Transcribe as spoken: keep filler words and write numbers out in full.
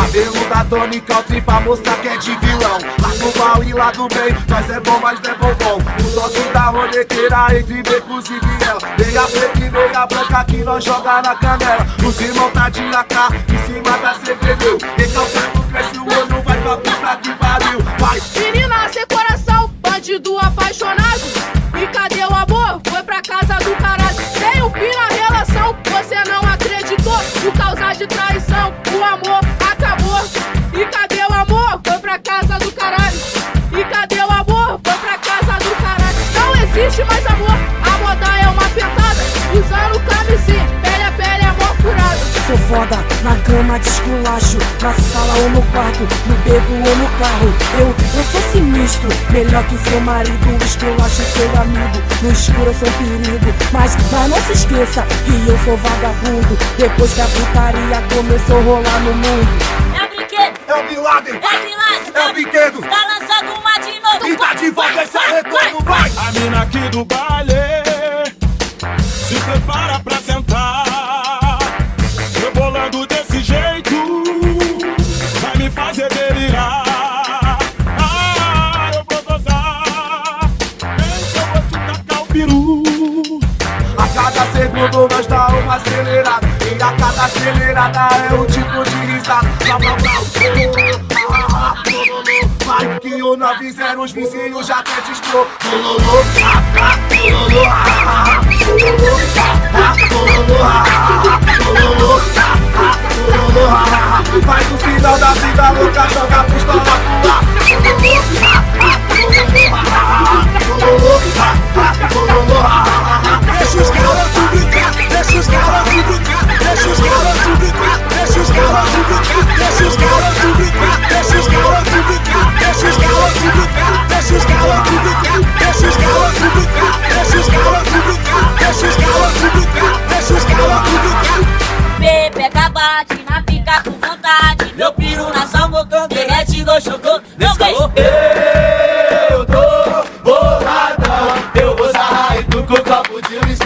Cabelo da tônica, o tri pra mostrar que é de vilão. Lá do mal e lá do bem, nós é bom, mas não é bombom. O toque da ronequeira entre becos e viela. Meia preta e meia branca que nós joga na canela. Os irmãos tá de A K em cima da C B D. Recalcando, cresce o olho, vai pra puta que pariu. Vai! Menina sem coração, bandido apaixonado. E cadê o amor? Foi pra casa do caralho. Tem um fim na relação, você não acreditou. Por causa de traição, o amor acabou. E cadê o amor? Foi pra casa do caralho. E cadê o amor? Foi pra casa do caralho. Não existe mais amor, a moda é uma pentada. Usando camisinha, pele a pele, amor curado. Sou foda, na cama de esculacho, na sala ou no quarto, no beco ou no carro. Eu, eu sou sinistro, melhor que seu marido, esculacho seu amigo. No escuro eu sou um perigo, mas, mas não se esqueça que eu sou vagabundo. Depois que a putaria começou a rolar no mundo. É o brinquedo, É o Bin Laden, é o Bin Laden, é o brinquedo. tá lançando uma de novo. E tá de volta esse retorno, vai! A mina aqui do baile se prepara pra sentar. Rebolando desse jeito vai me fazer delirar. Ah, eu vou gozar, vem que eu vou te tacar o peru. A cada segundo nós dá uma acelerada. E a cada acelerada é um tipo de risada. Blá blá blá. Vai que o nove zero os vizinhos já até destrou. Vai no final da vida louca, joga a pistola pro ar. Deixa os garotos brincar, deixa os garotos brincar, deixa os garotos brincar, deixa os garotos brincar, deixa os garotos brincar, deixa os garotos brincar, deixa os garotos brincar, deixa os garotos brincar, deixa os garotos brincar, deixa os garotos brincar, deixa os garotos brincar, deixa os garotos brincar. Bê, pega, bate na pica com vontade. Meu piru na sal, botão derrete, dois chocou. Meu calor. Eu tô boladão, eu vou sarrar e tu com o copo de uísque.